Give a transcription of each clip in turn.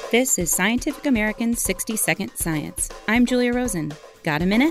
This is Scientific American's 60-Second Science. I'm Julia Rosen. Got a minute?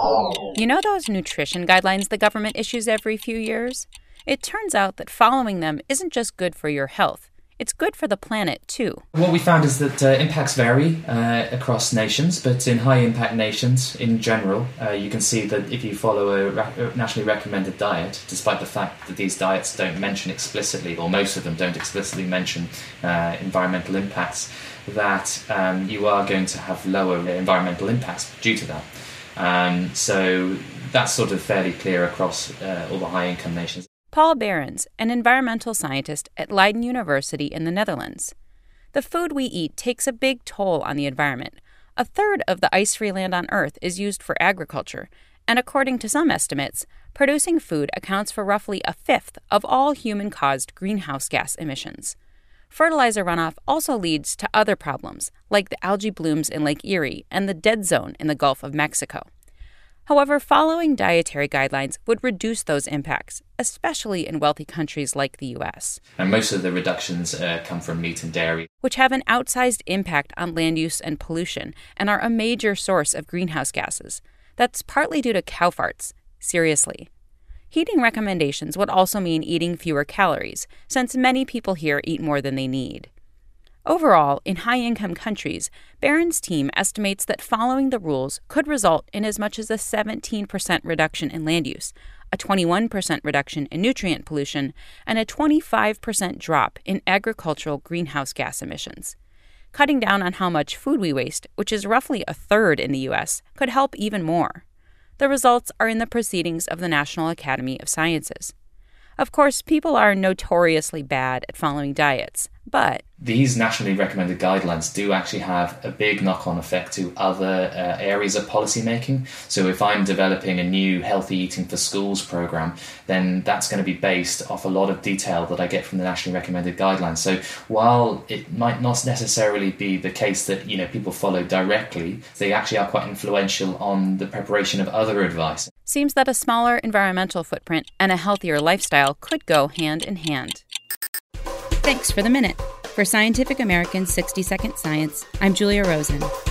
You know those nutrition guidelines the government issues every few years? It turns out that following them isn't just good for your health. It's good for the planet, too. What we found is that impacts vary across nations, but in high-impact nations in general, you can see that if you follow a nationally recommended diet, despite the fact that these diets don't mention explicitly, or most of them don't explicitly mention environmental impacts, that you are going to have lower environmental impacts due to that. So that's sort of fairly clear across all the high-income nations. Paul Berends, an environmental scientist at Leiden University in the Netherlands. The food we eat takes a big toll on the environment. A third of the ice-free land on Earth is used for agriculture, and according to some estimates, producing food accounts for roughly a fifth of all human-caused greenhouse gas emissions. Fertilizer runoff also leads to other problems, like the algae blooms in Lake Erie and the dead zone in the Gulf of Mexico. However, following dietary guidelines would reduce those impacts, especially in wealthy countries like the U.S. And most of the reductions come from meat and dairy, which have an outsized impact on land use and pollution and are a major source of greenhouse gases. That's partly due to cow farts. Seriously. Heating recommendations would also mean eating fewer calories, since many people here eat more than they need. Overall, in high-income countries, Berends' team estimates that following the rules could result in as much as a 17% reduction in land use, a 21% reduction in nutrient pollution, and a 25% drop in agricultural greenhouse gas emissions. Cutting down on how much food we waste, which is roughly a third in the U.S., could help even more. The results are in the proceedings of the National Academy of Sciences. Of course, people are notoriously bad at following diets, but these nationally recommended guidelines do actually have a big knock-on effect to other areas of policy making. So if I'm developing a new Healthy Eating for Schools program, then that's going to be based off a lot of detail that I get from the nationally recommended guidelines. So while it might not necessarily be the case that people follow directly, they actually are quite influential on the preparation of other advice. Seems that a smaller environmental footprint and a healthier lifestyle could go hand in hand. Thanks for the minute. For Scientific American's 60-Second Science, I'm Julia Rosen.